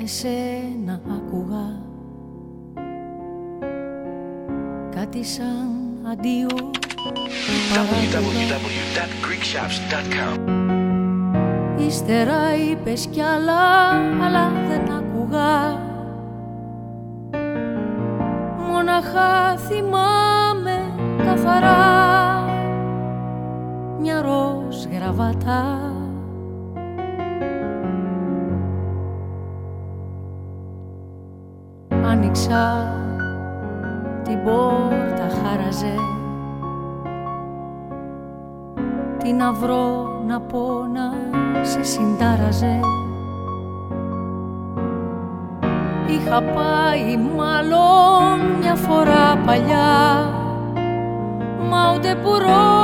εσένα άκουγα κάτι σαν αντίο. www.greekshops.com. Ύστερα είπες κι άλλα, αλλά δεν άκουγα. Μοναχά θυμάμαι καθαρά μια ροζ γραβάτα. Άνοιξα την πόρτα, χάραζε. Τι να βρω να πω να σε συντάραζε. Είχα πάει μάλλον μια φορά παλιά, μα ούτε πουρό